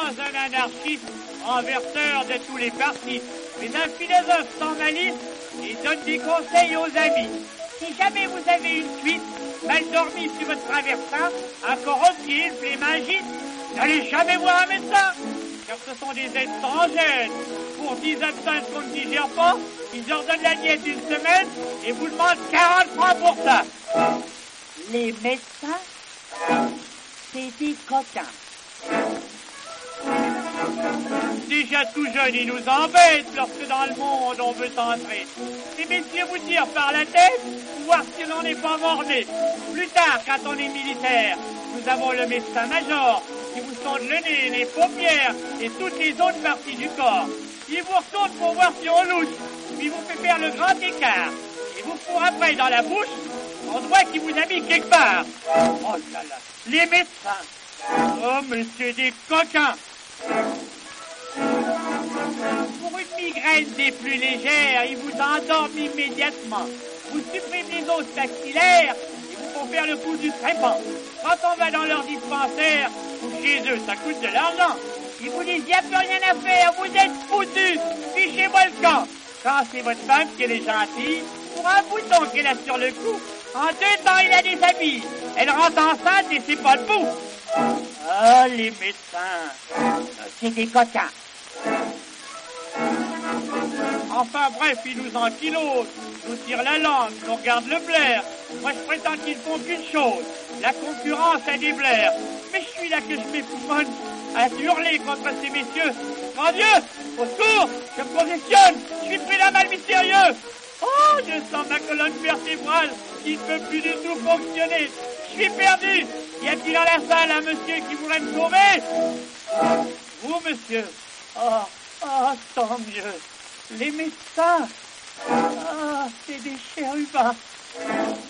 pas un anarchiste renverseur de tous les partis, mais un philosophe sans malice et donne des conseils aux amis. Si jamais vous avez une cuite mal dormie sur votre traversin, un corrosier, une plémingite, n'allez jamais voir un médecin, car ce sont des êtres sans gêne. Pour 10 absinthes qu'on ne digère pas, ils ordonnent la diète d'une semaine et vous demandent 40 francs pour ça. Les médecins, c'est des coquins. Déjà tout jeune, ils nous embêtent lorsque dans le monde on veut entrer. Ces messieurs vous tirent par la tête pour voir si l'on n'est pas mort-né. Plus tard, quand on est militaire, nous avons le médecin-major qui vous sonde le nez, les paupières et toutes les autres parties du corps. Il vous retourne pour voir si on louche, puis vous fait faire le grand écart. Et vous fourre après dans la bouche, endroit qui vous a mis quelque part. Oh là là, les médecins. Oh, mais c'est des coquins. Pour une migraine des plus légères, ils vous endorment immédiatement. Vous supprimez les os maxillaires et vous font faire le coup du trépan. Quand on va dans leur dispensaire, ou chez eux, ça coûte de l'argent. Ils vous disent, il n'y a plus rien à faire, vous êtes foutus, fichez-moi le camp. Quand c'est votre femme qui est gentille, pour un bouton qu'elle a sur le cou, en 2 temps, il la déshabille. Elle rentre enceinte et c'est pas le bout. Ah, les médecins, C'est des coquins. enfin bref, ils nous enquilosent, nous tirent la langue, nous regardent le blaire. Moi je prétends qu'ils ne font qu'une chose, la concurrence a des blaires. Mais je suis là que je m'époumonne à hurler contre ces messieurs. Grand Dieu, au secours, je me congestionne, je suis pris d'un mal mystérieux. Oh, je sens ma colonne vertébrale qui ne peut plus du tout fonctionner. Je suis perdu. Y a-t-il dans la salle un monsieur qui voudrait me sauver? Vous, monsieur? Oh, tant mieux. Les médecins. Ah, c'est des chérubins.